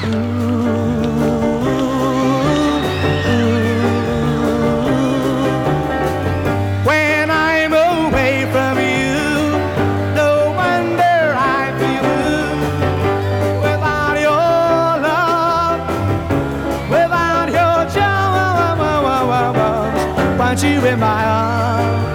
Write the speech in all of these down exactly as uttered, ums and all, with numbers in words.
When I'm away from you, no wonder I feel blue. Without your love, without your charms, want you in my arms.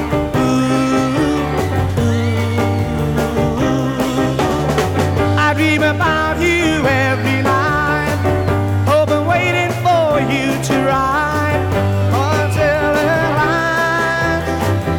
I dream about you every night, hoping, waiting for you to ride until at last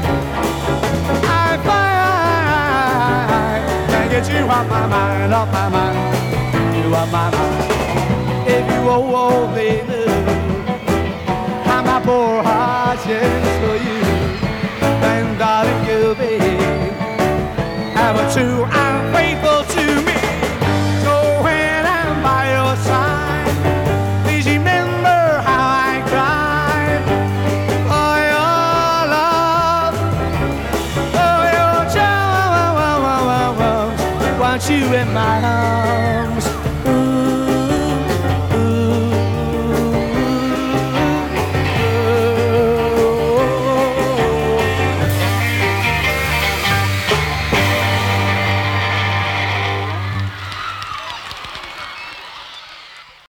I find can't get you off my mind, off my mind, you off my mind. If you oh, oh baby, how my poor heart yearns for you, and darling, you baby, ever true and faithful to me. So when I'm by your side, please remember how I cried for your love, for your charms. Want you in my arms.